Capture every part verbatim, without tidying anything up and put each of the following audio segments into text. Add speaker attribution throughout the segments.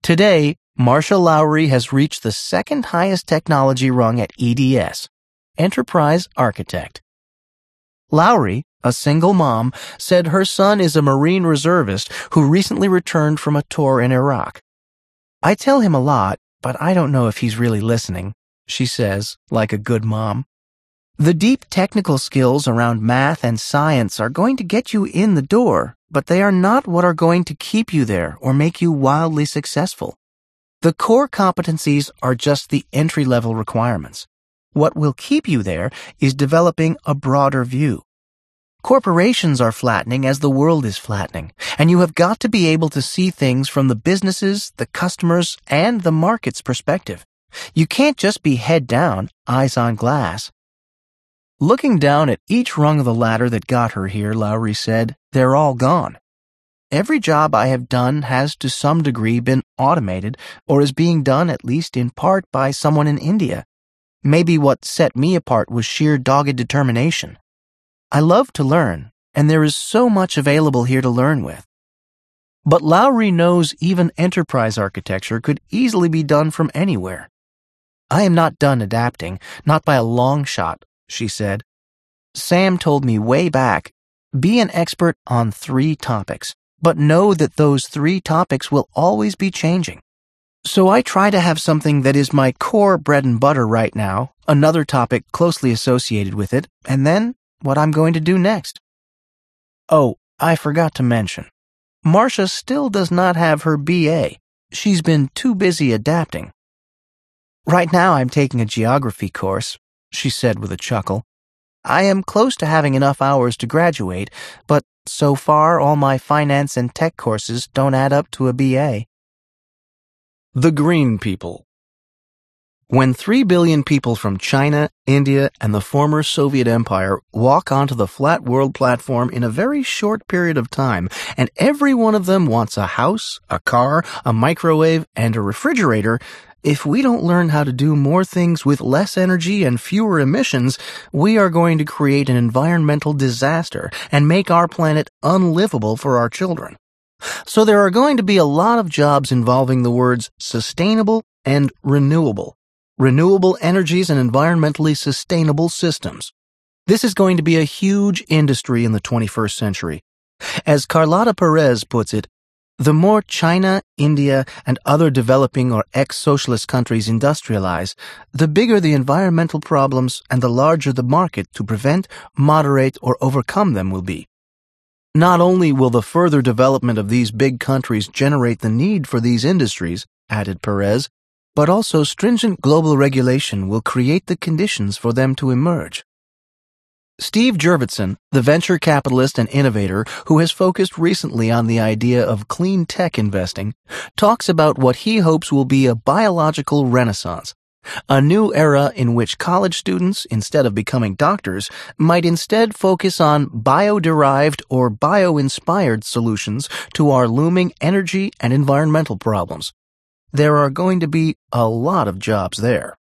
Speaker 1: Today, Marsha Lowry has reached the second highest technology rung at E D S, Enterprise Architect. Lowry, a single mom, said her son is a Marine reservist who recently returned from a tour in Iraq. "I tell him a lot, but I don't know if he's really listening," she says, like a good mom. The deep technical skills around math and science are going to get you in the door, but they are not what are going to keep you there or make you wildly successful. The core competencies are just the entry-level requirements. What will keep you there is developing a broader view. Corporations are flattening as the world is flattening, and you have got to be able to see things from the businesses, the customers, and the market's perspective. You can't just be head down, eyes on glass. Looking down at each rung of the ladder that got her here, Lowry said, they're all gone. Every job I have done has to some degree been automated or is being done at least in part by someone in India. Maybe what set me apart was sheer dogged determination. I love to learn, and there is so much available here to learn with. But Lowry knows even enterprise architecture could easily be done from anywhere. I am not done adapting, not by a long shot, she said. Sam told me way back, be an expert on three topics, but know that those three topics will always be changing. So I try to have something that is my core bread and butter right now, another topic closely associated with it, and then what I'm going to do next. Oh, I forgot to mention. Marsha still does not have her B A. She's been too busy adapting. Right now I'm taking a geography course, she said with a chuckle. I am close to having enough hours to graduate, but so far all my finance and tech courses don't add up to a B A. The Green People. When three billion people from China, India, and the former Soviet Empire walk onto the flat world platform in a very short period of time, and every one of them wants a house, a car, a microwave, and a refrigerator, if we don't learn how to do more things with less energy and fewer emissions, we are going to create an environmental disaster and make our planet unlivable for our children. So there are going to be a lot of jobs involving the words sustainable and renewable. Renewable energies and environmentally sustainable systems. This is going to be a huge industry in the twenty-first century. As Carlota Perez puts it, the more China, India, and other developing or ex-socialist countries industrialize, the bigger the environmental problems and the larger the market to prevent, moderate, or overcome them will be. Not only will the further development of these big countries generate the need for these industries, added Perez, but also stringent global regulation will create the conditions for them to emerge. Steve Jurvetson, the venture capitalist and innovator who has focused recently on the idea of clean tech investing, talks about what he hopes will be a biological renaissance, a new era in which college students, instead of becoming doctors, might instead focus on bio-derived or bio-inspired solutions to our looming energy and environmental problems. There are going to be a lot of jobs there.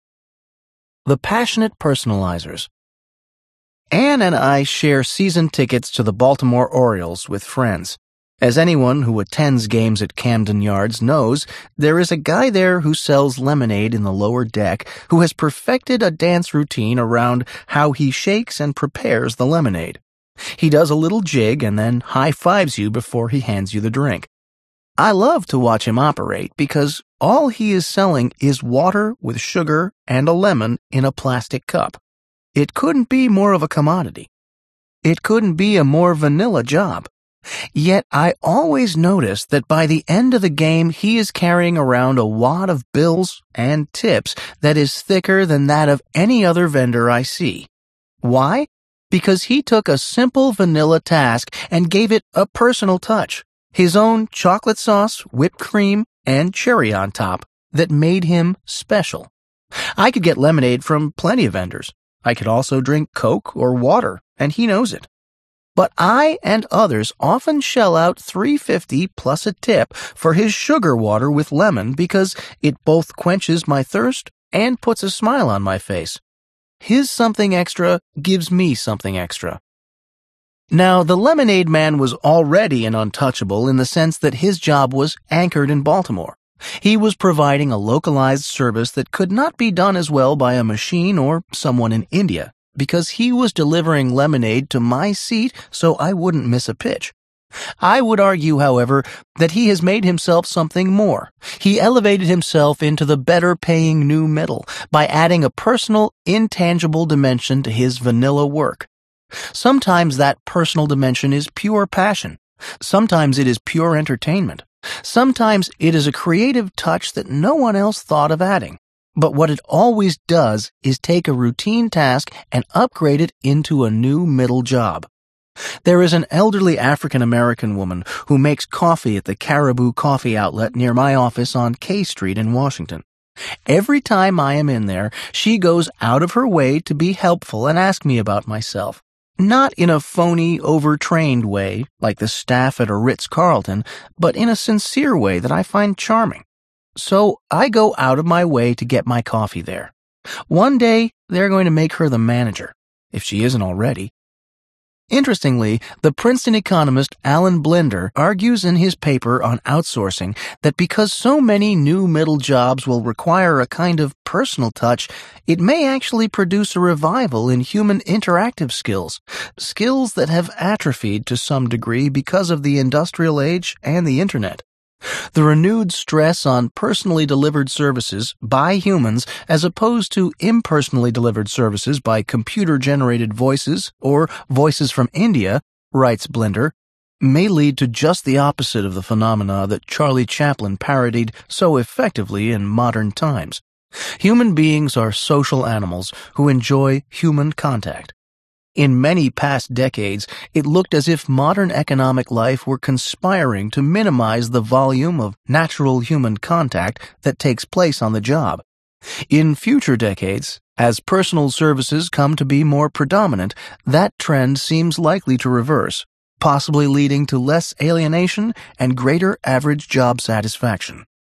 Speaker 1: The Passionate Personalizers. Anne and I share season tickets to the Baltimore Orioles with friends. As anyone who attends games at Camden Yards knows, there is a guy there who sells lemonade in the lower deck who has perfected a dance routine around how he shakes and prepares the lemonade. He does a little jig and then high-fives you before he hands you the drink. I love to watch him operate because all he is selling is water with sugar and a lemon in a plastic cup. It couldn't be more of a commodity. It couldn't be a more vanilla job. Yet I always notice that by the end of the game he is carrying around a wad of bills and tips that is thicker than that of any other vendor I see. Why? Because he took a simple vanilla task and gave it a personal touch. His own chocolate sauce, whipped cream, and cherry on top that made him special. I could get lemonade from plenty of vendors. I could also drink Coke or water, and he knows it. But I and others often shell out three dollars and fifty cents plus a tip for his sugar water with lemon because it both quenches my thirst and puts a smile on my face. His something extra gives me something extra. Now, the Lemonade Man was already an untouchable in the sense that his job was anchored in Baltimore. He was providing a localized service that could not be done as well by a machine or someone in India, because he was delivering lemonade to my seat so I wouldn't miss a pitch. I would argue, however, that he has made himself something more. He elevated himself into the better-paying new middle by adding a personal, intangible dimension to his vanilla work. Sometimes that personal dimension is pure passion. Sometimes it is pure entertainment. Sometimes it is a creative touch that no one else thought of adding. But what it always does is take a routine task and upgrade it into a new middle job. There is an elderly African-American woman who makes coffee at the Caribou Coffee Outlet near my office on K Street in Washington. Every time I am in there, she goes out of her way to be helpful and ask me about myself. Not in a phony, overtrained way, like the staff at a Ritz-Carlton, but in a sincere way that I find charming. So I go out of my way to get my coffee there. One day, they're going to make her the manager, if she isn't already. Interestingly, the Princeton economist Alan Blinder argues in his paper on outsourcing that because so many new middle jobs will require a kind of personal touch, it may actually produce a revival in human interactive skills, skills that have atrophied to some degree because of the industrial age and the internet. The renewed stress on personally delivered services by humans as opposed to impersonally delivered services by computer-generated voices or voices from India, writes Blinder, may lead to just the opposite of the phenomena that Charlie Chaplin parodied so effectively in modern times. Human beings are social animals who enjoy human contact. In many past decades, it looked as if modern economic life were conspiring to minimize the volume of natural human contact that takes place on the job. In future decades, as personal services come to be more predominant, that trend seems likely to reverse, possibly leading to less alienation and greater average job satisfaction.